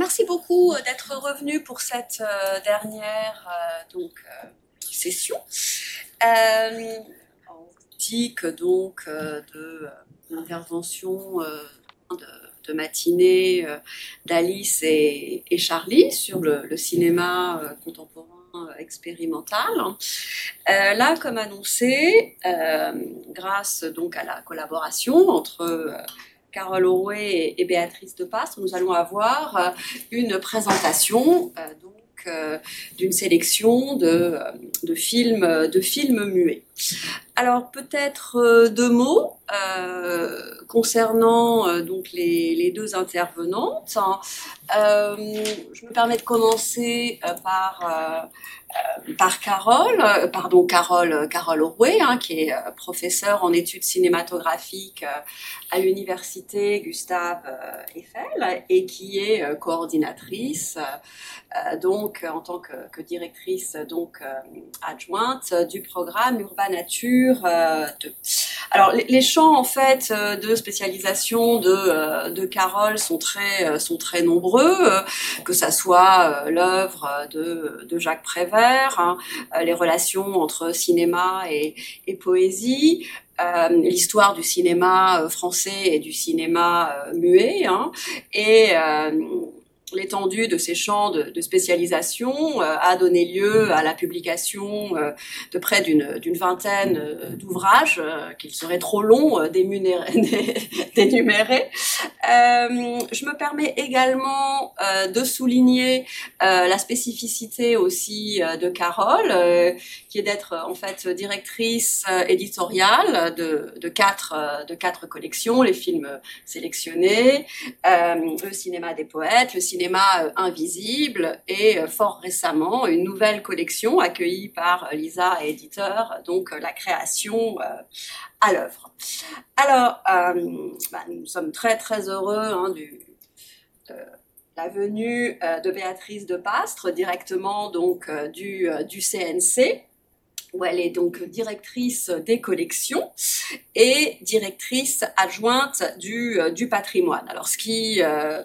merci beaucoup d'être revenu pour cette dernière session. En optique de l'intervention de matinée d'Alice et Charlie sur le cinéma contemporain expérimental. Là, comme annoncé, grâce donc à la collaboration entre Carole Aurouet et Béatrice de Pastre, nous allons avoir une présentation d'une sélection de films muets. Alors peut-être deux mots concernant donc les deux intervenantes. Je me permets de commencer par Carole Aurouet, qui est professeure en études cinématographiques à l'université Gustave Eiffel et qui est coordinatrice donc en tant que directrice adjointe du programme Urba Nature 2. Alors les champs en fait de spécialisation de Carole sont très nombreux, que ça soit l'œuvre de Jacques Prévert, les relations entre cinéma et poésie, l'histoire du cinéma français et du cinéma muet, et l'étendue de ces champs de spécialisation a donné lieu à la publication de près d'une vingtaine d'ouvrages qu'il serait trop long d'énumérer. Je me permets également de souligner la spécificité aussi de Carole, qui est d'être en fait directrice éditoriale de quatre collections, les films sélectionnés, le cinéma des poètes, le cinéma invisible et fort récemment une nouvelle collection accueillie par Lisa Éditeur, donc la création à l'œuvre. Alors, nous sommes très heureux de la venue de Béatrice de Pastre directement donc du CNC, où elle est donc directrice des collections et directrice adjointe du patrimoine. Alors ce qui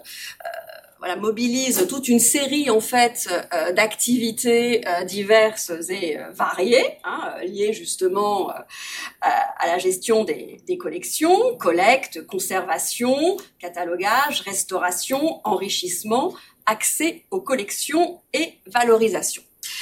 mobilise toute une série en fait d'activités diverses et variées, liées justement à la gestion des collections, collecte, conservation, catalogage, restauration, enrichissement, accès aux collections et valorisation.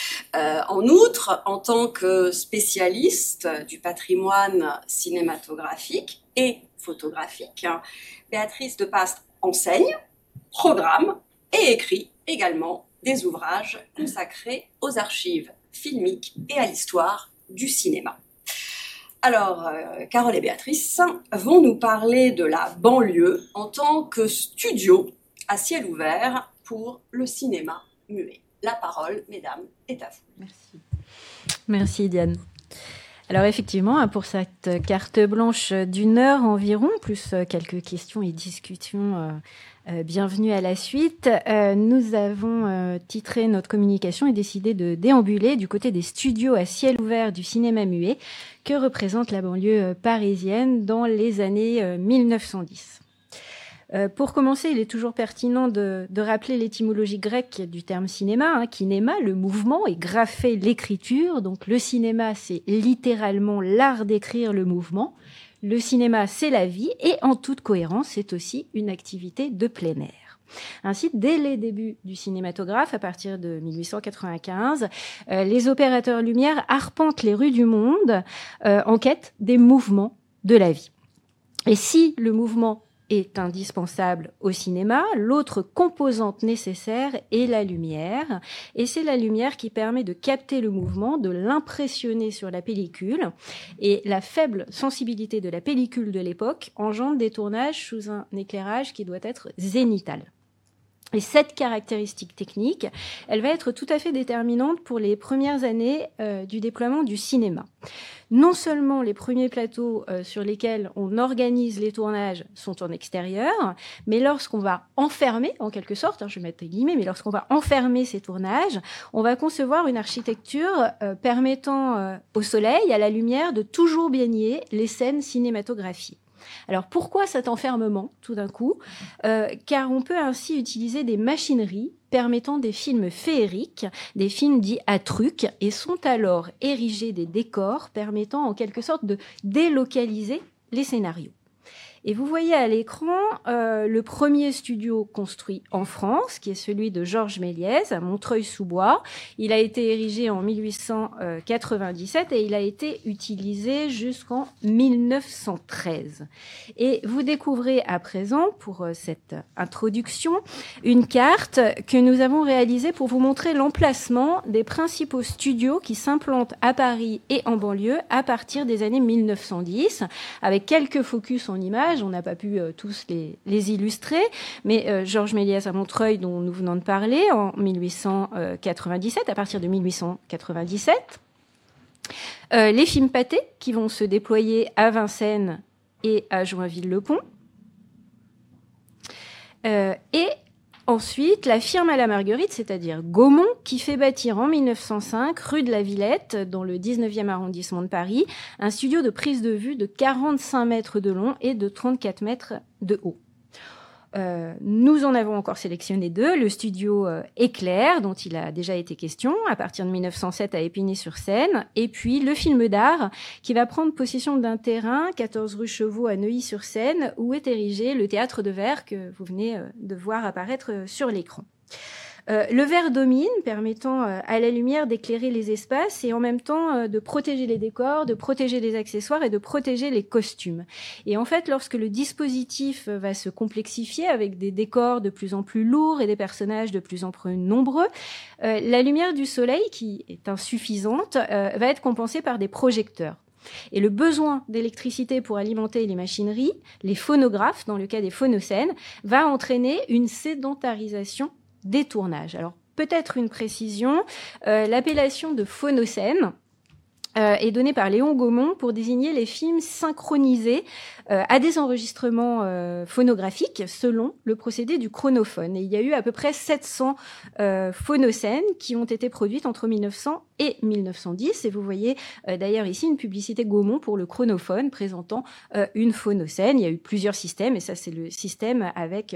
En outre, en tant que spécialiste du patrimoine cinématographique et photographique, Béatrice de Pastre enseigne, programme et écrit également des ouvrages consacrés aux archives filmiques et à l'histoire du cinéma. Alors, Carole et Béatrice vont nous parler de la banlieue en tant que studio à ciel ouvert pour le cinéma muet. La parole, mesdames, est à vous. Merci. Merci, Diane. Alors effectivement, pour cette carte blanche d'une heure environ, plus quelques questions et discussions, bienvenue à la suite, nous avons titré notre communication et décidé de déambuler du côté des studios à ciel ouvert du cinéma muet que représente la banlieue parisienne dans les années 1910. Pour commencer, il est toujours pertinent de rappeler l'étymologie grecque du terme cinéma, kinéma, le mouvement, et grapher l'écriture. Donc le cinéma, c'est littéralement l'art d'écrire le mouvement. Le cinéma, c'est la vie, et en toute cohérence, c'est aussi une activité de plein air. Ainsi, dès les débuts du cinématographe, à partir de 1895, les opérateurs lumière arpentent les rues du monde en quête des mouvements de la vie. Et si le mouvement est indispensable au cinéma, l'autre composante nécessaire est la lumière. Et c'est la lumière qui permet de capter le mouvement, de l'impressionner sur la pellicule. Et la faible sensibilité de la pellicule de l'époque engendre des tournages sous un éclairage qui doit être zénital. Et cette caractéristique technique, elle va être tout à fait déterminante pour les premières années du déploiement du cinéma. Non seulement les premiers plateaux sur lesquels on organise les tournages sont en extérieur, mais lorsqu'on va enfermer, en quelque sorte, je vais mettre des guillemets, mais lorsqu'on va enfermer ces tournages, on va concevoir une architecture permettant au soleil, à la lumière, de toujours baigner les scènes cinématographiées. Alors pourquoi cet enfermement tout d'un coup ? Car on peut ainsi utiliser des machineries permettant des films féeriques, des films dits à trucs, et sont alors érigés des décors permettant en quelque sorte de délocaliser les scénarios. Et vous voyez à l'écran le premier studio construit en France, qui est celui de Georges Méliès, à Montreuil-sous-Bois. Il a été érigé en 1897 et il a été utilisé jusqu'en 1913. Et vous découvrez à présent, pour cette introduction, une carte que nous avons réalisée pour vous montrer l'emplacement des principaux studios qui s'implantent à Paris et en banlieue à partir des années 1910, avec quelques focus en images. On n'a pas pu tous les illustrer, mais Georges Méliès à Montreuil, dont nous venons de parler, en 1897, à partir de 1897. Les films Pathé, qui vont se déployer à Vincennes et à Joinville-le-Pont. Et ensuite, la firme à la Marguerite, c'est-à-dire Gaumont, qui fait bâtir en 1905, rue de la Villette, dans le 19e arrondissement de Paris, un studio de prise de vue de 45 mètres de long et de 34 mètres de haut. Nous en avons encore sélectionné deux. Le studio Éclair, dont il a déjà été question, à partir de 1907 à Épinay-sur-Seine, et puis le film d'art, qui va prendre possession d'un terrain, 14 rue Chevaux à Neuilly-sur-Seine, où est érigé le théâtre de verre que vous venez de voir apparaître sur l'écran. Le verre domine, permettant à la lumière d'éclairer les espaces et en même temps de protéger les décors, de protéger les accessoires et de protéger les costumes. Et en fait, lorsque le dispositif va se complexifier avec des décors de plus en plus lourds et des personnages de plus en plus nombreux, la lumière du soleil, qui est insuffisante, va être compensée par des projecteurs. Et le besoin d'électricité pour alimenter les machineries, les phonographes, dans le cas des phonocènes, va entraîner une sédentarisation des tournages. Alors, peut-être une précision, l'appellation de phonocène est donnée par Léon Gaumont pour désigner les films synchronisés à des enregistrements phonographiques selon le procédé du chronophone. Et il y a eu à peu près 700 phonocènes qui ont été produites entre 1900 et 1910. Et vous voyez d'ailleurs ici une publicité Gaumont pour le chronophone présentant une phonocène. Il y a eu plusieurs systèmes et ça c'est le système avec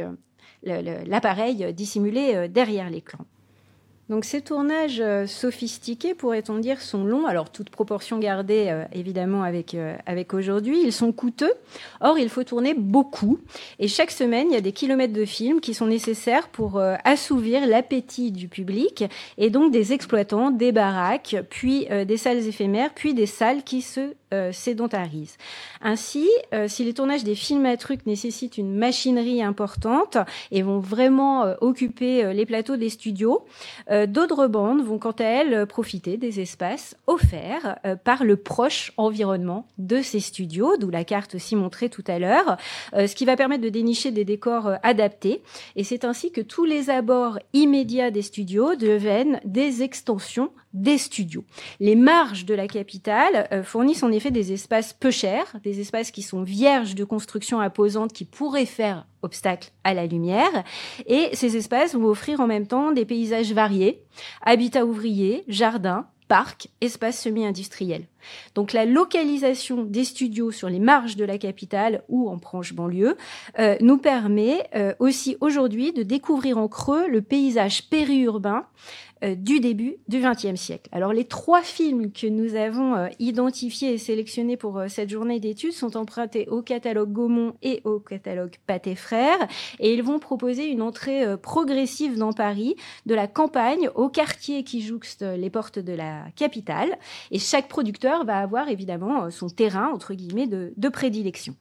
l'appareil dissimulé derrière l'écran. Donc ces tournages sophistiqués, pourrait-on dire, sont longs. Alors toute proportion gardée évidemment avec aujourd'hui. Ils sont coûteux. Or il faut tourner beaucoup. Et chaque semaine, il y a des kilomètres de films qui sont nécessaires pour assouvir l'appétit du public et donc des exploitants, des baraques, puis des salles éphémères, puis des salles qui se sédentarisent. Ainsi, si les tournages des films à trucs nécessitent une machinerie importante et vont vraiment occuper les plateaux des studios, d'autres bandes vont quant à elles profiter des espaces offerts par le proche environnement de ces studios, d'où la carte aussi montrée tout à l'heure, ce qui va permettre de dénicher des décors adaptés. Et c'est ainsi que tous les abords immédiats des studios deviennent des extensions des studios. Les marges de la capitale fournissent en effet des espaces peu chers, des espaces qui sont vierges de constructions imposantes qui pourraient faire obstacle à la lumière. Et ces espaces vont offrir en même temps des paysages variés, habitats ouvriers, jardins, parcs, espaces semi-industriels. Donc la localisation des studios sur les marges de la capitale ou en branche banlieue nous permet aussi aujourd'hui de découvrir en creux le paysage périurbain du début du XXe siècle. Alors les 3 films que nous avons identifiés et sélectionnés pour cette journée d'études sont empruntés au catalogue Gaumont et au catalogue Pathé Frères et ils vont proposer une entrée progressive dans Paris, de la campagne au quartier qui jouxte les portes de la capitale, et chaque producteur va avoir évidemment son terrain entre guillemets de prédilection.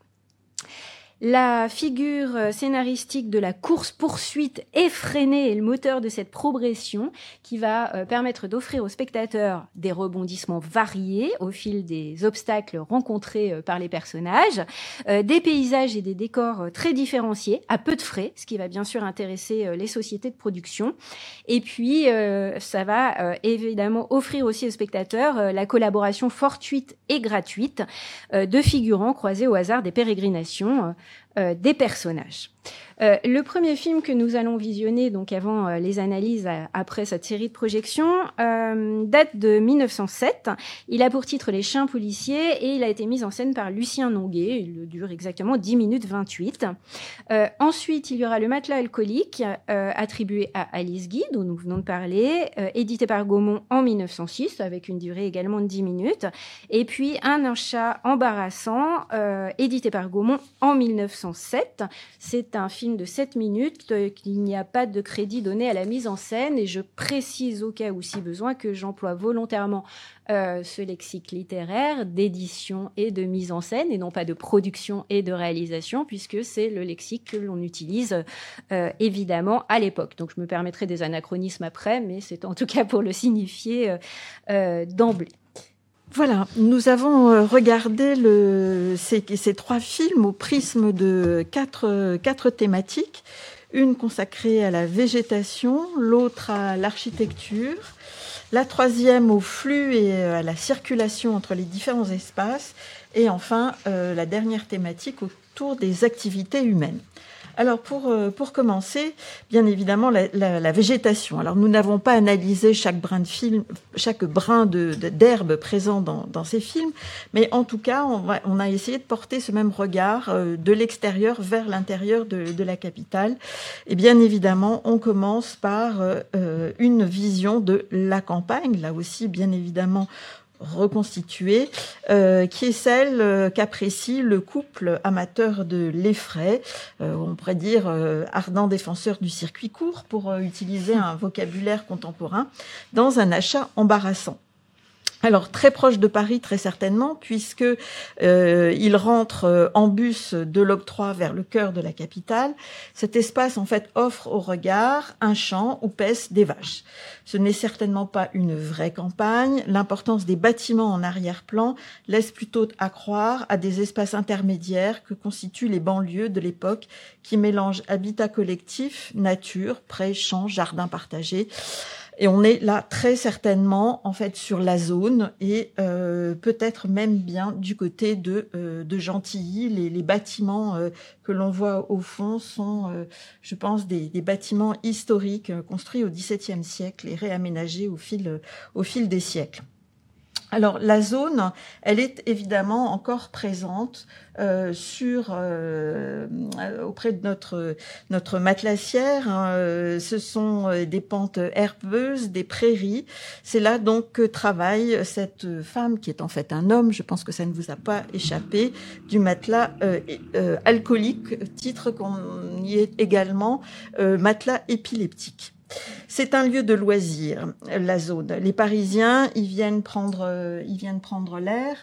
La figure scénaristique de la course-poursuite effrénée est le moteur de cette progression qui va permettre d'offrir aux spectateurs des rebondissements variés au fil des obstacles rencontrés par les personnages, des paysages et des décors très différenciés, à peu de frais, ce qui va bien sûr intéresser les sociétés de production. Et puis, ça va évidemment offrir aussi aux spectateurs la collaboration fortuite et gratuite de figurants croisés au hasard des pérégrinations, des personnages. Le premier film que nous allons visionner, donc avant les analyses après cette série de projections, date de 1907. Il a pour titre Les Chiens policiers et il a été mis en scène par Lucien Nonguet. Il dure exactement 10 minutes 28. Ensuite, il y aura Le Matelas alcoolique, attribué à Alice Guy, dont nous venons de parler, édité par Gaumont en 1906, avec une durée également de 10 minutes. Et puis Un chat embarrassant, édité par Gaumont en 1907. C'est un film de 7 minutes, qu'il n'y a pas de crédit donné à la mise en scène, et je précise au cas où si besoin que j'emploie volontairement ce lexique littéraire d'édition et de mise en scène, et non pas de production et de réalisation, puisque c'est le lexique que l'on utilise évidemment à l'époque. Donc je me permettrai des anachronismes après, mais c'est en tout cas pour le signifier d'emblée. Voilà, nous avons regardé ces 3 films au prisme de quatre thématiques. Une consacrée à la végétation, l'autre à l'architecture, la troisième au flux et à la circulation entre les différents espaces, et enfin la dernière thématique autour des activités humaines. Alors pour commencer, bien évidemment la végétation. Alors nous n'avons pas analysé chaque brin d'herbe présent dans ces films, mais en tout cas on a essayé de porter ce même regard de l'extérieur vers l'intérieur de la capitale. Et bien évidemment on commence par une vision de la campagne, là aussi bien évidemment reconstituée, qui est celle qu'apprécie le couple amateur de l'effraie, on pourrait dire ardent défenseur du circuit court, pour utiliser un vocabulaire contemporain, dans Un achat embarrassant. Alors, très proche de Paris, très certainement, puisque il rentre en bus de l'octroi vers le cœur de la capitale. Cet espace, en fait, offre au regard un champ où paissent des vaches. Ce n'est certainement pas une vraie campagne. L'importance des bâtiments en arrière-plan laisse plutôt à croire à des espaces intermédiaires que constituent les banlieues de l'époque, qui mélangent habitat collectif, nature, prés, champs, jardins partagés. Et on est là très certainement en fait sur la zone, et peut-être même bien du côté de Gentilly. Les bâtiments que l'on voit au fond sont, je pense, des bâtiments historiques construits au XVIIe siècle et réaménagés au fil des siècles. Alors la zone, elle est évidemment encore présente auprès de notre matelassière. Ce sont des pentes herbeuses, des prairies. C'est là donc que travaille cette femme qui est en fait un homme. Je pense que ça ne vous a pas échappé. Du matelas alcoolique, titre qu'on y est également, matelas épileptique. C'est un lieu de loisirs, la zone. Les Parisiens, ils viennent prendre l'air.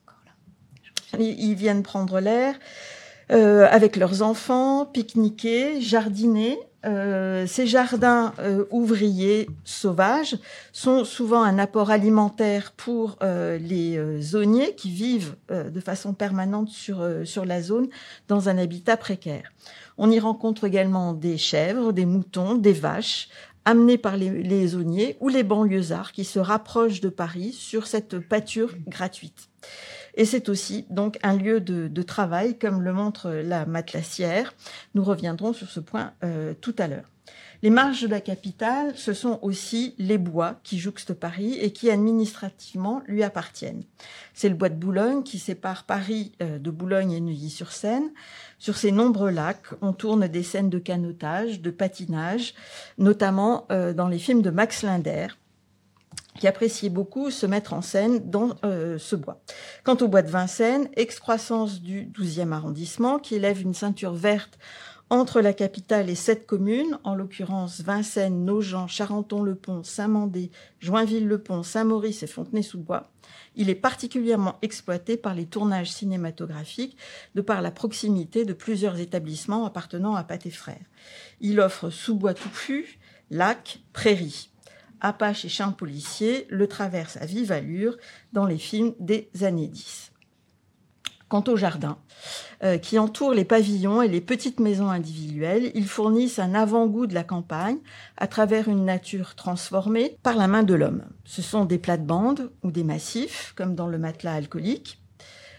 Ils viennent prendre l'air avec leurs enfants, pique-niquer, jardiner. Ces jardins ouvriers sauvages sont souvent un apport alimentaire pour les zoniers qui vivent de façon permanente sur la zone dans un habitat précaire. On y rencontre également des chèvres, des moutons, des vaches, amenés par les zoniers ou les banlieusards qui se rapprochent de Paris sur cette pâture gratuite. Et c'est aussi donc un lieu de travail, comme le montre la matelassière. Nous reviendrons sur ce point tout à l'heure. Les marges de la capitale, ce sont aussi les bois qui jouxtent Paris et qui administrativement lui appartiennent. C'est le bois de Boulogne qui sépare Paris de Boulogne et Neuilly-sur-Seine. Sur ces nombreux lacs, on tourne des scènes de canotage, de patinage, notamment dans les films de Max Linder, qui appréciait beaucoup se mettre en scène dans ce bois. Quant au bois de Vincennes, excroissance du 12e arrondissement, qui élève une ceinture verte entre la capitale et 7 communes, en l'occurrence Vincennes, Nogent, Charenton-le-Pont, Saint-Mandé, Joinville-le-Pont, Saint-Maurice et Fontenay-sous-Bois. Il est particulièrement exploité par les tournages cinématographiques de par la proximité de plusieurs établissements appartenant à Pathé Frères. Il offre sous-bois touffu, lacs, prairies. Apache et chiens policiers le traversent à vive allure dans les films des années 10. Quant aux jardins, qui entourent les pavillons et les petites maisons individuelles, ils fournissent un avant-goût de la campagne à travers une nature transformée par la main de l'homme. Ce sont des plates-bandes ou des massifs, comme dans le matelas alcoolique,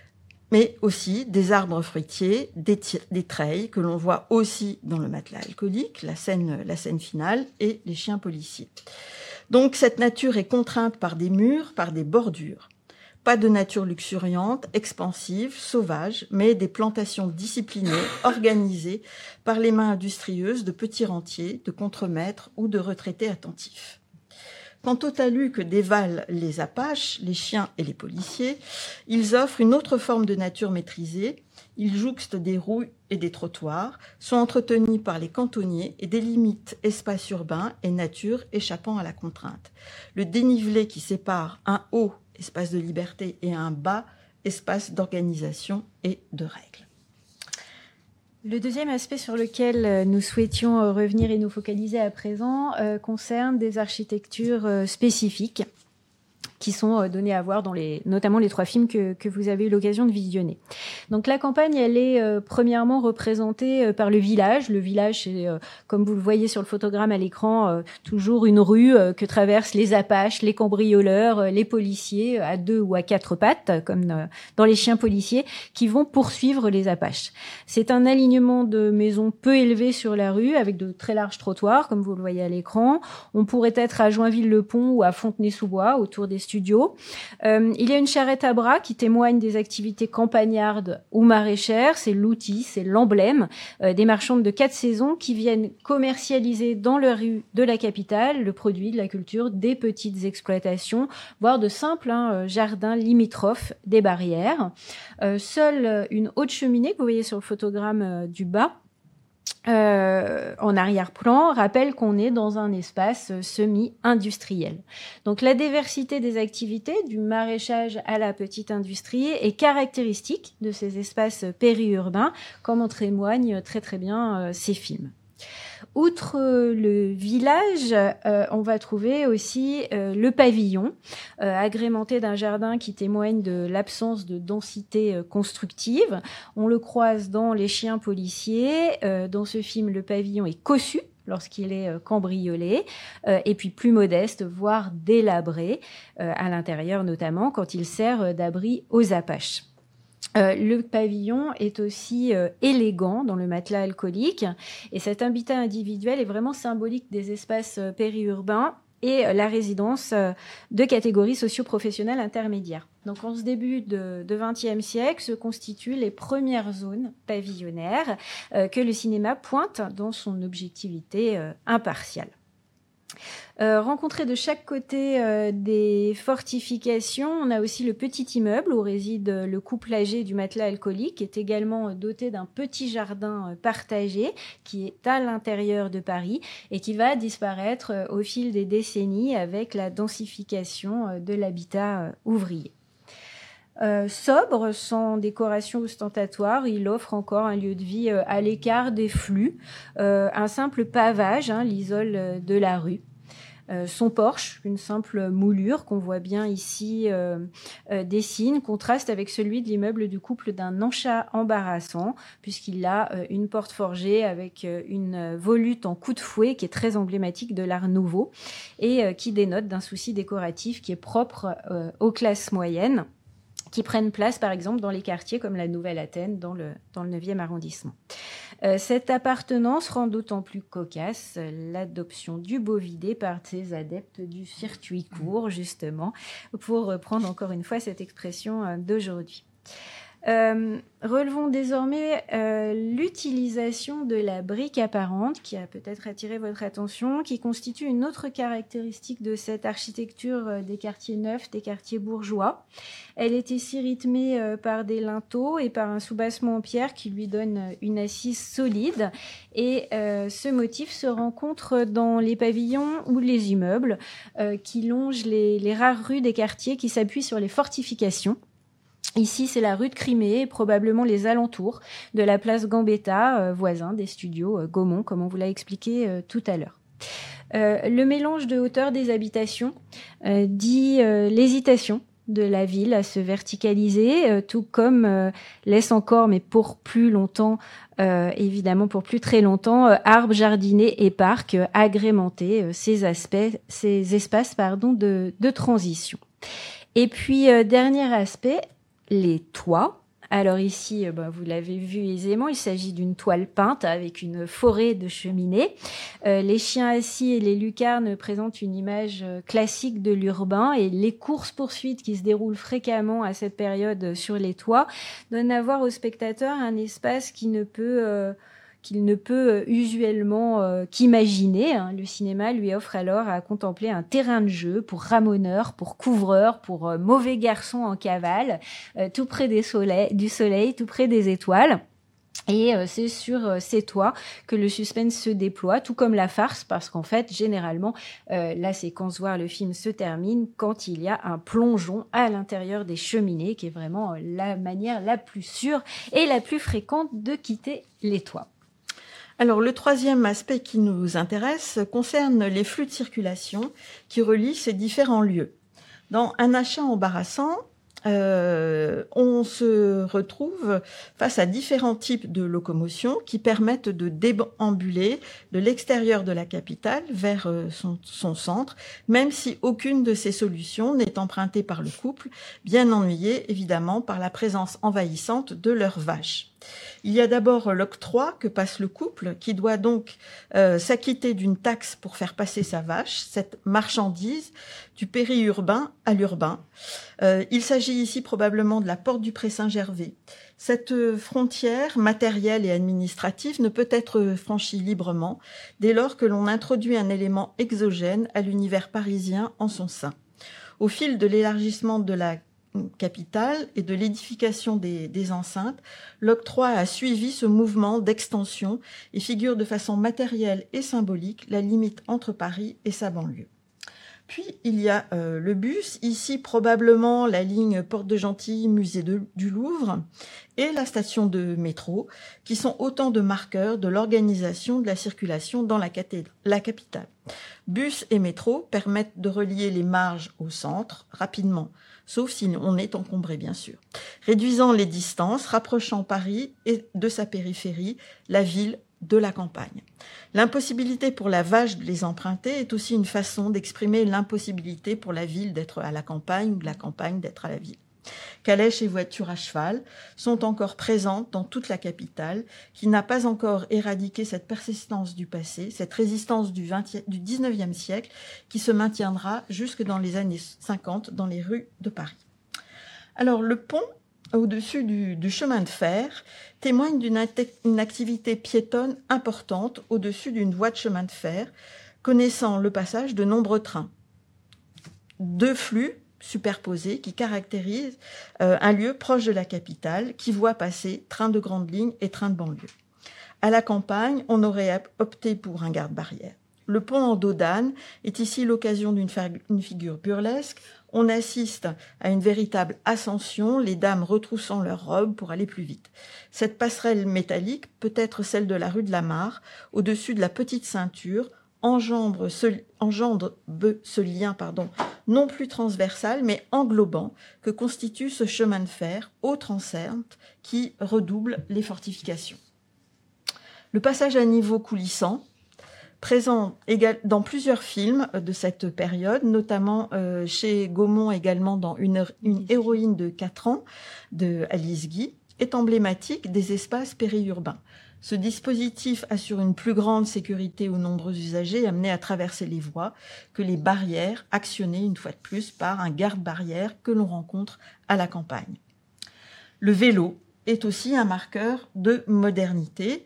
mais aussi des arbres fruitiers, des treilles que l'on voit aussi dans le matelas alcoolique, la scène finale, et les chiens policiers. Donc cette nature est contrainte par des murs, par des bordures. Pas de nature luxuriante, expansive, sauvage, mais des plantations disciplinées, organisées par les mains industrieuses de petits rentiers, de contremaîtres ou de retraités attentifs. Quant aux talus que dévalent les Apaches, les chiens et les policiers, ils offrent une autre forme de nature maîtrisée. Ils jouxtent des rues et des trottoirs, sont entretenus par les cantonniers et délimitent espace urbain et nature échappant à la contrainte. Le dénivelé qui sépare un haut, espace de liberté, et un bas, espace d'organisation et de règles. Le deuxième aspect sur lequel nous souhaitions revenir et nous focaliser à présent concerne des architectures spécifiques qui sont donnés à voir dans notamment les 3 films que vous avez eu l'occasion de visionner. Donc la campagne, elle est premièrement représentée par le village. Le village, c'est, comme vous le voyez sur le photogramme à l'écran, toujours une rue que traversent les Apaches, les cambrioleurs, les policiers à 2 ou à 4 pattes, comme dans les chiens policiers, qui vont poursuivre les Apaches. C'est un alignement de maisons peu élevées sur la rue, avec de très larges trottoirs, comme vous le voyez à l'écran. On pourrait être à Joinville-le-Pont ou à Fontenay-sous-Bois, autour des studios. Il y a une charrette à bras qui témoigne des activités campagnardes ou maraîchères. C'est l'outil, c'est l'emblème des marchandes de 4 saisons qui viennent commercialiser dans les rues de la capitale le produit de la culture des petites exploitations, voire de simples jardins limitrophes des barrières. Seule une haute cheminée que vous voyez sur le photogramme du bas, en arrière-plan, rappelle qu'on est dans un espace semi-industriel. Donc la diversité des activités, du maraîchage à la petite industrie, est caractéristique de ces espaces périurbains, comme en témoignent très très bien ces films. Outre le village, on va trouver aussi le pavillon, agrémenté d'un jardin qui témoigne de l'absence de densité constructive. On le croise dans Les chiens policiers. Dans ce film, le pavillon est cossu lorsqu'il est cambriolé, et puis plus modeste, voire délabré, à l'intérieur notamment, quand il sert d'abri aux Apaches. Le pavillon est aussi élégant dans le matelas alcoolique, et cet habitat individuel est vraiment symbolique des espaces périurbains et la résidence de catégories socio-professionnelles intermédiaires. Donc en ce début de XXe siècle se constituent les premières zones pavillonnaires que le cinéma pointe dans son objectivité impartiale. Rencontré de chaque côté des fortifications, on a aussi le petit immeuble où réside le couple âgé du matelas alcoolique, qui est également doté d'un petit jardin partagé qui est à l'intérieur de Paris et qui va disparaître au fil des décennies avec la densification de l'habitat ouvrier. Sobre, sans décoration ostentatoire, il offre encore un lieu de vie à l'écart des flux. Un simple pavage l'isole de la rue. Son porche, une simple moulure qu'on voit bien ici, dessine, contraste avec celui de l'immeuble du couple d'un enchat embarrassant, puisqu'il a une porte forgée avec une volute en coup de fouet qui est très emblématique de l'art nouveau et qui dénote d'un souci décoratif qui est propre aux classes moyennes, qui prennent place, par exemple, dans les quartiers comme la Nouvelle-Athènes, dans le 9e arrondissement. Cette appartenance rend d'autant plus cocasse l'adoption du bovidé par ses adeptes du circuit court, justement, pour reprendre encore une fois cette expression d'aujourd'hui. Relevons désormais l'utilisation de la brique apparente qui a peut-être attiré votre attention, qui constitue une autre caractéristique de cette architecture des quartiers neufs, des quartiers bourgeois. Elle est ici rythmée par des linteaux et par un soubassement en pierre qui lui donne une assise solide. Et ce motif se rencontre dans les pavillons ou les immeubles qui longent les rares rues des quartiers qui s'appuient sur les fortifications. Ici, c'est la rue de Crimée et probablement les alentours de la place Gambetta, voisin des studios Gaumont, comme on vous l'a expliqué tout à l'heure. Le mélange de hauteur des habitations dit l'hésitation de la ville à se verticaliser, tout comme laisse encore, mais pour plus longtemps, évidemment pour plus très longtemps, arbres, jardinets et parcs agrémenter ces espaces de transition. Et puis, dernier aspect, les toits, Alors ici, vous l'avez vu aisément, il s'agit d'une toile peinte avec une forêt de cheminées. Les chiens assis et les lucarnes présentent une image classique de l'urbain, et les courses-poursuites qui se déroulent fréquemment à cette période sur les toits donnent à voir au spectateur un espace qu'il ne peut usuellement qu'imaginer. Le cinéma lui offre alors à contempler un terrain de jeu pour ramoneurs, pour couvreurs, pour mauvais garçons en cavale, tout près du soleil, tout près des étoiles. Et c'est sur ces toits que le suspense se déploie, tout comme la farce, parce qu'en fait, généralement, la séquence, voire le film, se termine quand il y a un plongeon à l'intérieur des cheminées, qui est vraiment la manière la plus sûre et la plus fréquente de quitter les toits. Alors, le troisième aspect qui nous intéresse concerne les flux de circulation qui relient ces différents lieux. Dans Un achat embarrassant, on se retrouve face à différents types de locomotion qui permettent de déambuler de l'extérieur de la capitale vers son centre, même si aucune de ces solutions n'est empruntée par le couple, bien ennuyé évidemment par la présence envahissante de leurs vaches. Il y a d'abord l'octroi que passe le couple, qui doit donc s'acquitter d'une taxe pour faire passer sa vache, cette marchandise du périurbain à l'urbain. Il s'agit ici probablement de la porte du Pré-Saint-Gervais. Cette frontière matérielle et administrative ne peut être franchie librement dès lors que l'on introduit un élément exogène à l'univers parisien en son sein. Au fil de l'élargissement de la capitale et de l'édification des enceintes, l'octroi a suivi ce mouvement d'extension et figure de façon matérielle et symbolique la limite entre Paris et sa banlieue. Puis, il y a le bus, ici probablement la ligne Porte de Gentilly, musée du Louvre, et la station de métro, qui sont autant de marqueurs de l'organisation de la circulation dans la capitale. Bus et métro permettent de relier les marges au centre rapidement, sauf si on est encombré bien sûr, réduisant les distances, rapprochant Paris et de sa périphérie, la ville de la campagne. L'impossibilité pour la vache de les emprunter est aussi une façon d'exprimer l'impossibilité pour la ville d'être à la campagne ou de la campagne d'être à la ville. Calèches et voitures à cheval sont encore présentes dans toute la capitale, qui n'a pas encore éradiqué cette persistance du passé, cette résistance du 19e siècle, qui se maintiendra jusque dans les années 50 dans les rues de Paris. Alors, le pont au-dessus du chemin de fer témoigne d'une activité piétonne importante au-dessus d'une voie de chemin de fer, connaissant le passage de nombreux trains. Deux flux superposés qui caractérisent un lieu proche de la capitale, qui voit passer trains de grande ligne et trains de banlieue. À la campagne, on aurait opté pour un garde-barrière. Le pont en dos d'âne est ici l'occasion d'une figure burlesque. On assiste à une véritable ascension, les dames retroussant leurs robes pour aller plus vite. Cette passerelle métallique peut être celle de la rue de la Mare, au-dessus de la petite ceinture, engendre ce lien non plus transversal, mais englobant, que constitue ce chemin de fer, autre enceinte, qui redouble les fortifications. Le passage à niveau coulissant, présent dans plusieurs films de cette période, notamment chez Gaumont également dans une héroïne de 4 ans de Alice Guy, est emblématique des espaces périurbains. Ce dispositif assure une plus grande sécurité aux nombreux usagers amenés à traverser les voies que les barrières actionnées une fois de plus par un garde-barrière que l'on rencontre à la campagne. Le vélo est aussi un marqueur de modernité.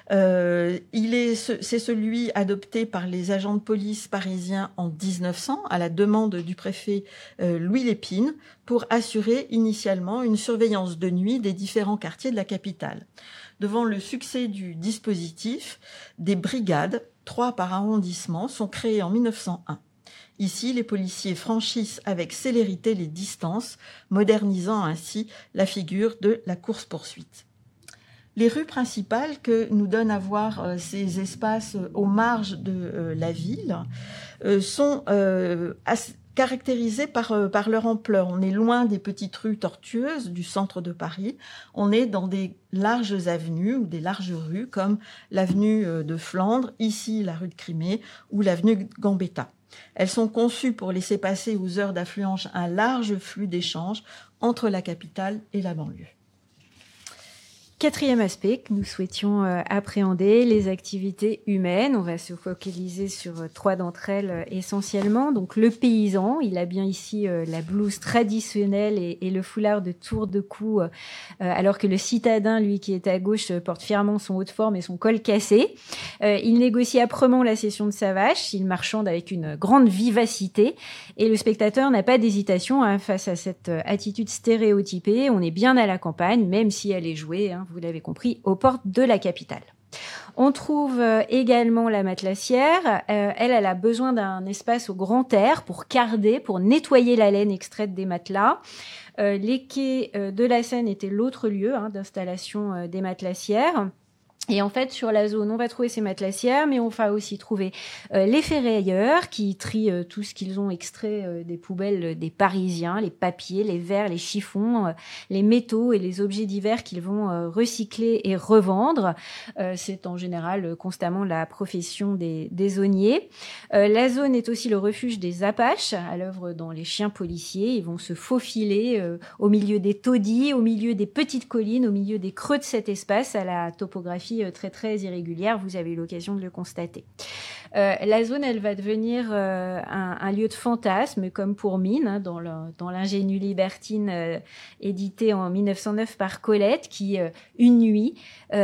C'est celui adopté par les agents de police parisiens en 1900 à la demande du préfet Louis Lépine pour assurer initialement une surveillance de nuit des différents quartiers de la capitale. Devant le succès du dispositif, des brigades, 3 par arrondissement, sont créées en 1901. Ici, les policiers franchissent avec célérité les distances, modernisant ainsi la figure de la course-poursuite. Les rues principales que nous donnent à voir ces espaces aux marges de la ville sont caractérisées par leur ampleur. On est loin des petites rues tortueuses du centre de Paris. On est dans des larges avenues ou des larges rues comme l'avenue de Flandre, ici la rue de Crimée ou l'avenue Gambetta. Elles sont conçues pour laisser passer aux heures d'affluence un large flux d'échanges entre la capitale et la banlieue. Quatrième aspect que nous souhaitions appréhender, les activités humaines. On va se focaliser sur 3 d'entre elles essentiellement. Donc le paysan, il a bien ici la blouse traditionnelle et le foulard de tour de cou, alors que le citadin, lui qui est à gauche, porte fièrement son haut de forme et son col cassé. Il négocie âprement la cession de sa vache, il marchande avec une grande vivacité et le spectateur n'a pas d'hésitation face à cette attitude stéréotypée. On est bien à la campagne, même si elle est jouée, vous l'avez compris, aux portes de la capitale. On trouve également la matelassière. Elle a besoin d'un espace au grand air pour carder, pour nettoyer la laine extraite des matelas. Les quais de la Seine étaient l'autre lieu d'installation des matelassières. Et en fait, sur la zone, on va trouver ces matelassières, mais on va aussi trouver les ferrailleurs qui trient tout ce qu'ils ont extrait des poubelles des Parisiens, les papiers, les verres, les chiffons, les métaux et les objets divers qu'ils vont recycler et revendre. C'est en général constamment la profession des auniers. La zone est aussi le refuge des Apaches, à l'œuvre dans les chiens policiers. Ils vont se faufiler au milieu des taudis, au milieu des petites collines, au milieu des creux de cet espace, à la topographie très très irrégulière, vous avez eu l'occasion de le constater. La zone, elle va devenir un lieu de fantasme, comme pour Mine, dans l'ingénue libertine édité en 1909 par Colette, qui, une nuit,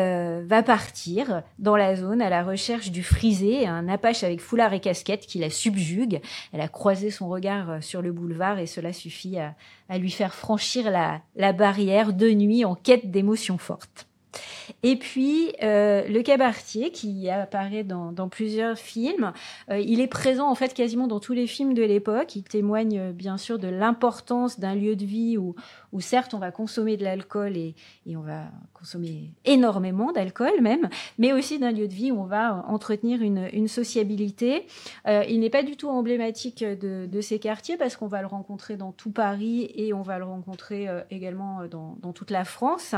va partir dans la zone à la recherche du frisé, un Apache avec foulard et casquette qui la subjugue. Elle a croisé son regard sur le boulevard et cela suffit à lui faire franchir la barrière de nuit en quête d'émotions fortes. Et puis, le cabaretier qui apparaît dans plusieurs films, il est présent en fait quasiment dans tous les films de l'époque. Il témoigne bien sûr de l'importance d'un lieu de vie où certes on va consommer de l'alcool et on va consommer énormément d'alcool même, mais aussi d'un lieu de vie où on va entretenir une sociabilité. Il n'est pas du tout emblématique de ces quartiers parce qu'on va le rencontrer dans tout Paris et on va le rencontrer également dans toute la France.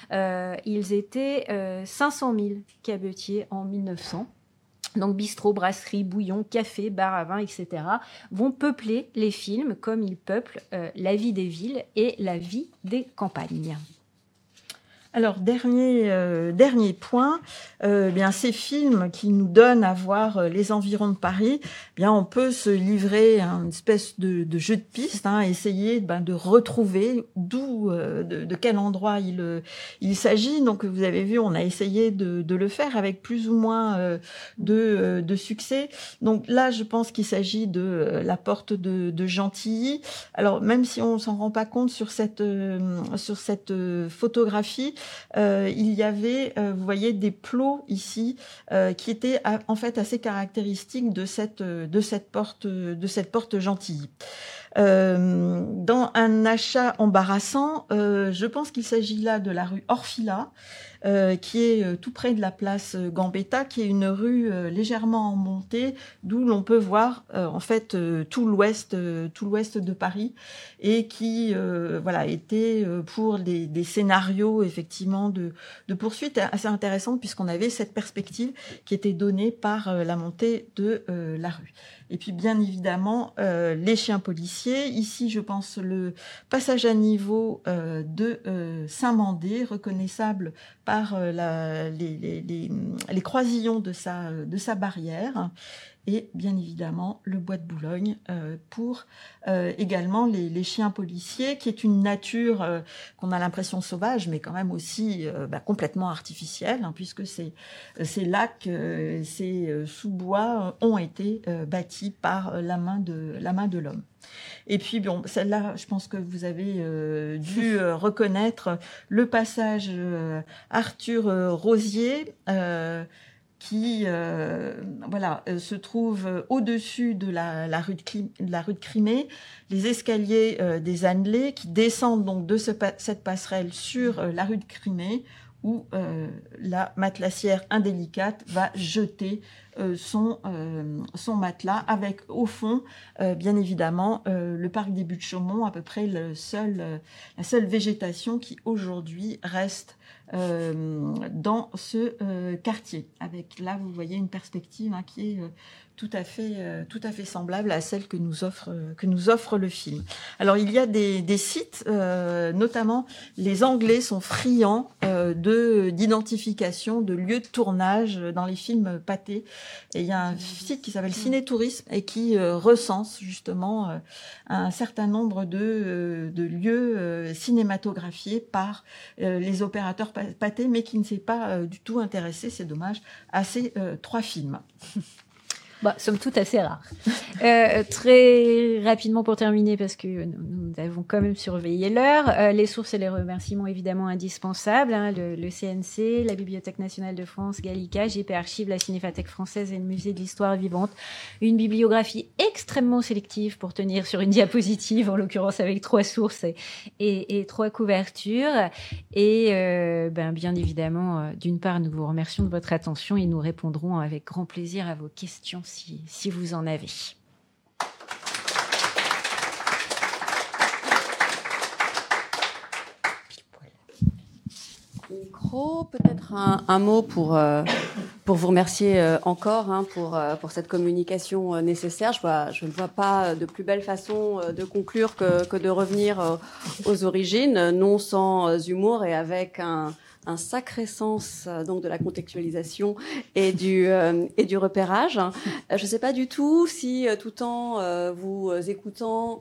Ils étaient 500 000 cabetiers en 1900. Donc bistrot, brasserie, bouillon, café, bar à vin, etc. vont peupler les films comme ils peuplent la vie des villes et la vie des campagnes. Alors, dernier point, bien ces films qui nous donnent à voir les environs de Paris, bien on peut se livrer à une espèce de jeu de piste, essayer de retrouver d'où, de quel endroit il s'agit. Donc, vous avez vu, on a essayé de le faire avec plus ou moins de succès. Donc là, je pense qu'il s'agit de la porte de Gentilly. Alors, même si on s'en rend pas compte sur cette photographie, il y avait, vous voyez, des plots ici qui étaient en fait assez caractéristiques de cette porte Gentilly. Dans un achat embarrassant, je pense qu'il s'agit là de la rue Orfila, qui est tout près de la place Gambetta, qui est une rue légèrement en montée, d'où l'on peut voir en fait tout l'ouest de Paris, et qui était pour des scénarios effectivement de poursuite assez intéressantes, puisqu'on avait cette perspective qui était donnée par la montée de la rue. Et puis bien évidemment les chiens policiers. Ici, je pense le passage à niveau de Saint-Mandé, reconnaissable par les croisillons de sa barrière. Et bien évidemment le bois de Boulogne pour également les chiens policiers, qui est une nature qu'on a l'impression sauvage, mais quand même aussi complètement artificielle, puisque ces lacs, ces sous-bois ont été bâtis par la main de l'homme. Et puis bon, celle-là, je pense que vous avez dû reconnaître le passage Arthur Rosier, qui se trouve au-dessus de la rue de Crimée, les escaliers des Annelés qui descendent donc de cette passerelle sur la rue de Crimée, où la matelassière indélicate va jeter son matelas, avec au fond, bien évidemment, le parc des Buttes-Chaumont, à peu près la seule végétation qui aujourd'hui reste dans ce quartier. Avec là, vous voyez une perspective qui est tout à fait semblable à celle que nous offre le film. Alors il y a des sites, notamment les Anglais sont friands d'identification de lieux de tournage dans les films Pathé. Et il y a un site qui s'appelle Ciné-Tourisme et qui recense justement un certain nombre de lieux cinématographiés par les opérateurs Pathé, mais qui ne s'est pas du tout intéressé, c'est dommage, à ces 3 films. Somme toute assez rare. Très rapidement pour terminer, parce que nous avons quand même surveillé l'heure, les sources et les remerciements évidemment indispensables, le CNC, la Bibliothèque nationale de France, Gallica, JP Archives, la Cinémathèque française et le Musée de l'Histoire vivante. Une bibliographie extrêmement sélective pour tenir sur une diapositive, en l'occurrence avec 3 sources et 3 couvertures. Et bien évidemment, d'une part, nous vous remercions de votre attention et nous répondrons avec grand plaisir à vos questions si vous en avez. Micro, peut-être un mot pour vous remercier encore pour cette communication nécessaire. Je ne vois pas de plus belle façon de conclure que de revenir aux origines, non sans humour et avec un sacré sens donc de la contextualisation et du repérage. Je ne sais pas du tout si tout en vous écoutant,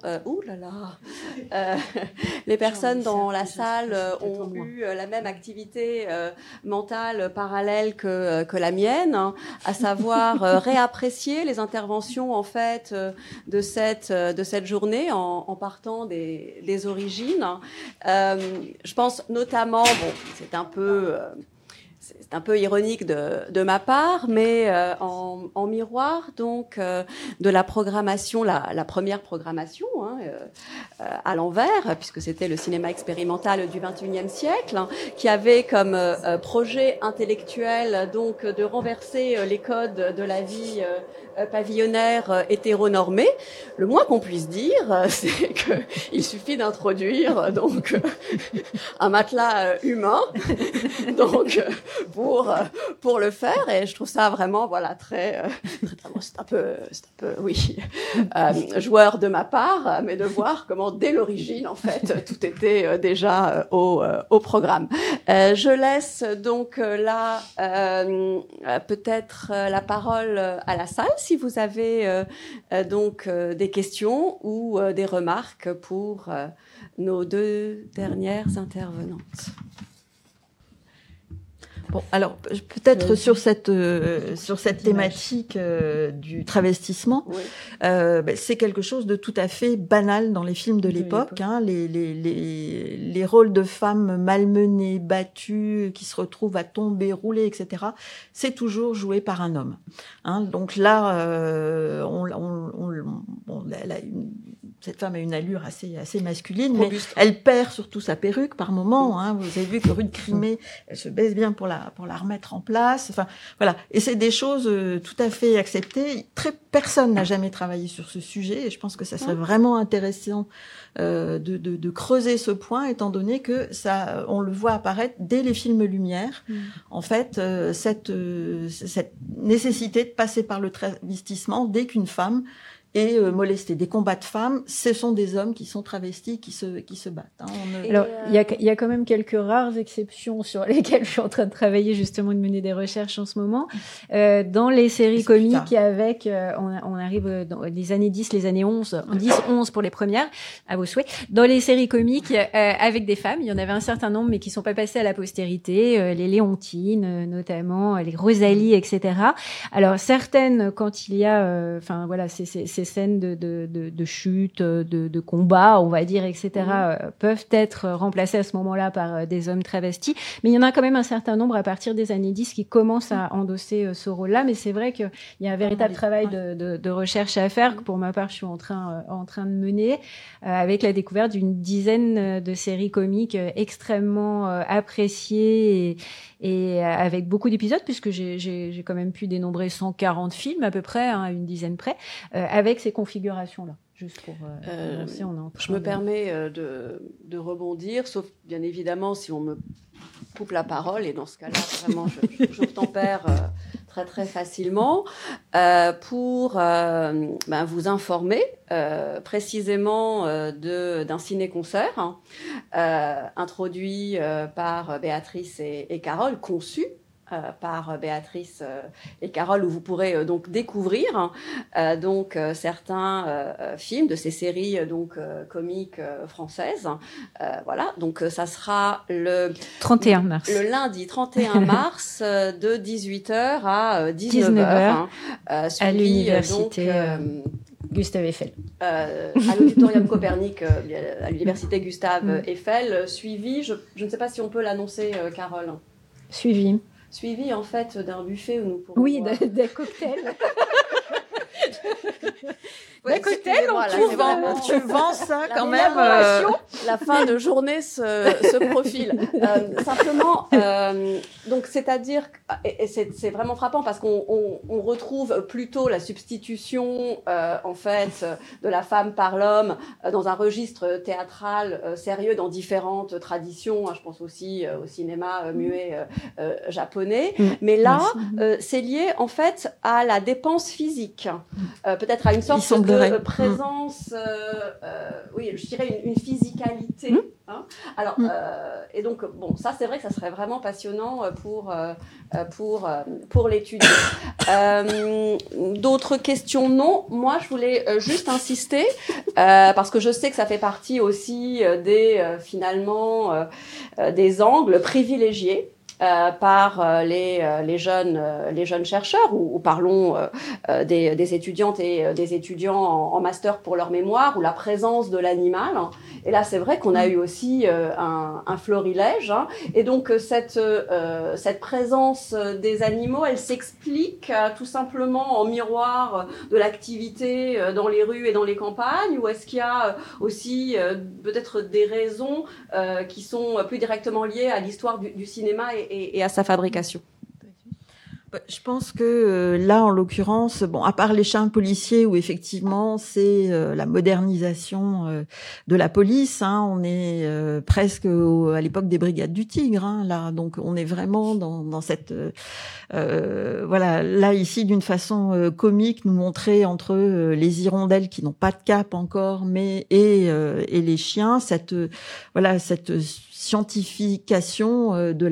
les personnes dans la salle ont eu la même activité mentale parallèle que la mienne, à savoir réapprécier les interventions en fait de cette journée en partant des origines. Je pense notamment, c'est un peu ironique de ma part, mais en miroir donc de la programmation, la première programmation à l'envers, puisque c'était le cinéma expérimental du XXIe siècle, qui avait comme projet intellectuel donc de renverser les codes de la vie pavillonnaire hétéronormée. Le moins qu'on puisse dire, c'est qu'il suffit d'introduire donc un matelas humain donc pour le faire, et je trouve ça vraiment très c'est un peu oui joueur de ma part, mais de voir comment dès l'origine en fait tout était déjà au programme. Je laisse donc là peut-être la parole à la salle si vous avez donc des questions ou des remarques pour nos 2 dernières intervenantes. Bon, alors peut-être sur cette thématique du travestissement, oui. C'est quelque chose de tout à fait banal dans les films de l'époque. Les rôles de femmes malmenées, battues, qui se retrouvent à tomber, rouler, etc. C'est toujours joué par un homme. Donc là, cette femme a une allure assez masculine, mais elle perd surtout sa perruque par moment. Vous avez vu que rue de Crimée, elle se baisse bien pour la remettre en place. Enfin, voilà. Et c'est des choses tout à fait acceptées. Personne n'a jamais travaillé sur ce sujet, et je pense que ça serait vraiment intéressant de creuser ce point, étant donné que on le voit apparaître dès les films Lumière. En fait, cette nécessité de passer par le travestissement dès qu'une femme et molester. Des combats de femmes, ce sont des hommes qui sont travestis, qui se battent. Alors, il y a quand même quelques rares exceptions sur lesquelles je suis en train de travailler, justement, de mener des recherches en ce moment. Dans les séries comiques, on arrive dans les années 10, les années 11, 10-11 pour les premières, à vos souhaits. Dans les séries comiques, avec des femmes, il y en avait un certain nombre, mais qui sont pas passées à la postérité, les Léontines, notamment, les Rosalie, etc. Alors, certaines, quand il y a, ces scènes de chute, de combat, on va dire, etc., peuvent être remplacées à ce moment-là par des hommes travestis. Mais il y en a quand même un certain nombre à partir des années 10 qui commencent à endosser ce rôle-là. Mais c'est vrai qu'il y a un véritable travail de recherche à faire, que pour ma part, je suis en train de mener, avec la découverte d'une dizaine de séries comiques extrêmement appréciées et avec beaucoup d'épisodes, puisque j'ai quand même pu dénombrer 140 films à peu près, à une dizaine près, avec ces configurations-là. Juste pour lancer, je me permets de rebondir, sauf bien évidemment si on me coupe la parole, et dans ce cas-là, vraiment, j'obtempère très très facilement pour vous informer précisément d'un ciné-concert introduit par Béatrice et Carole, conçu par Béatrice et Carole, où vous pourrez donc découvrir certains films de ces séries comiques françaises. Voilà, donc ça sera le 31 mars. Le lundi 31 mars de 18h à 19h à l'université Gustave Eiffel. À l'auditorium Copernic, à l'université Gustave Eiffel, suivi, je ne sais pas si on peut l'annoncer, Carole. Suivi en fait d'un buffet où nous pourrons... Oui, d'un cocktail. Ouais, cocktail, tu vends ça quand même. La fin de journée se profile. Simplement, donc c'est-à-dire, et c'est vraiment frappant parce qu'on retrouve plutôt la substitution en fait de la femme par l'homme dans un registre théâtral sérieux dans différentes traditions. Je pense aussi au cinéma muet japonais. Mais là, c'est lié en fait à la dépense physique, peut-être à une sorte de présence, oui, je dirais une physicalité. Hein. Alors, et donc, bon, ça, c'est vrai que ça serait vraiment passionnant pour l'étudier. D'autres questions? Non. Moi, je voulais juste insister, parce que je sais que ça fait partie aussi finalement, des angles privilégiés par les jeunes chercheurs, ou parlons des étudiantes et des étudiants en master pour leur mémoire, ou la présence de l'animal. Et là, c'est vrai qu'on a eu aussi un florilège. Hein. Et donc, cette présence des animaux, elle s'explique tout simplement en miroir de l'activité dans les rues et dans les campagnes, ou est-ce qu'il y a aussi peut-être des raisons qui sont plus directement liées à l'histoire du cinéma et à sa fabrication? Je pense que là, en l'occurrence, bon, à part les chiens policiers, où effectivement c'est la modernisation de la police, hein, on est presque à l'époque des Brigades du Tigre, hein, là, donc on est vraiment dans cette voilà, là ici d'une façon comique, nous montrer entre les hirondelles qui n'ont pas de cap encore, mais et les chiens, cette scientification de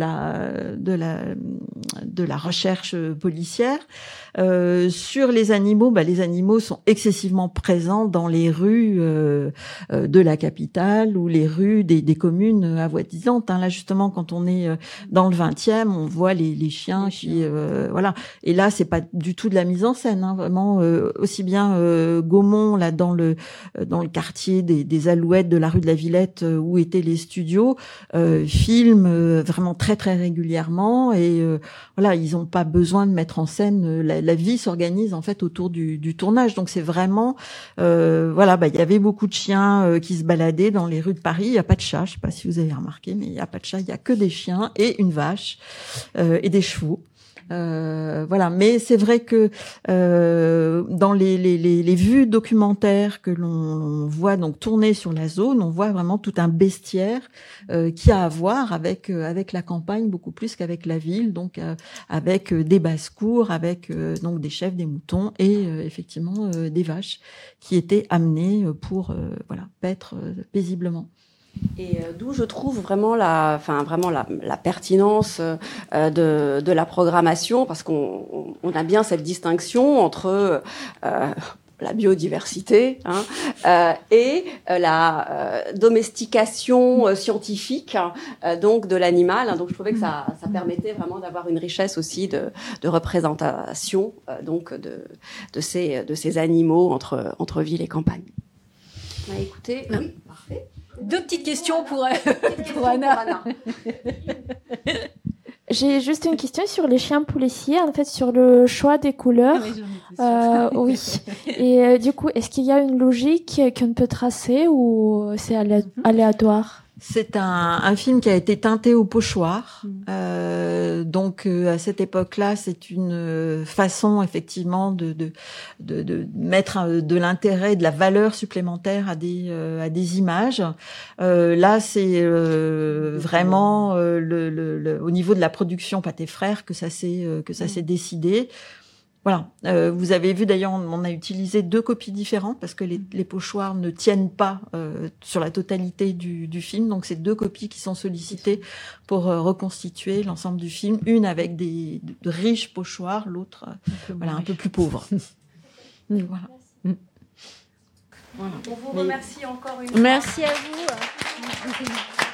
la recherche policière. Sur les animaux, les animaux sont excessivement présents dans les rues de la capitale ou les rues des communes avoisinantes. Hein. Là, justement, quand on est dans le 20e, on voit les chiens qui voilà. Et là, c'est pas du tout de la mise en scène, hein. Vraiment, aussi bien Gaumont, là, dans le quartier des Alouettes de la rue de la Villette, où étaient les studios, filment vraiment très très régulièrement, et voilà, ils n'ont pas besoin de mettre en scène. La vie s'organise en fait autour du tournage, donc c'est vraiment voilà, il y avait beaucoup de chiens qui se baladaient dans les rues de Paris. Il n'y a pas de chat, je sais pas si vous avez remarqué, mais il n'y a pas de chat, il y a que des chiens et une vache et des chevaux. Voilà, mais c'est vrai que dans les vues documentaires que l'on voit donc tourner sur la zone, on voit vraiment tout un bestiaire qui a à voir avec la campagne beaucoup plus qu'avec la ville, donc avec des basses-cours, avec donc des chèvres, des moutons et effectivement des vaches qui étaient amenées pour voilà, paître paisiblement. Et d'où je trouve vraiment la pertinence de la programmation, parce qu'on a bien cette distinction entre la biodiversité et la domestication scientifique donc de l'animal. Donc je trouvais que ça permettait vraiment d'avoir une richesse aussi de représentation donc de ces animaux entre ville et campagne. Écoutez, oui, parfait. Deux petites questions pour Anna. J'ai juste une question sur les chiens policiers, en fait, sur le choix des couleurs. Oui. Et du coup, est-ce qu'il y a une logique qu'on peut tracer ou c'est aléatoire? C'est un film qui a été teinté au pochoir, Donc à cette époque-là, c'est une façon effectivement de mettre de l'intérêt, de la valeur supplémentaire à des images. Là, c'est vraiment au niveau de la production Pathé Frères que ça s'est décidé. Voilà. Vous avez vu d'ailleurs, on a utilisé 2 copies différentes parce que les pochoirs ne tiennent pas sur la totalité du film. Donc c'est 2 copies qui sont sollicitées pour reconstituer l'ensemble du film. Une avec de riches pochoirs, l'autre un peu plus pauvre. Voilà. On vous remercie encore une fois. Merci à vous.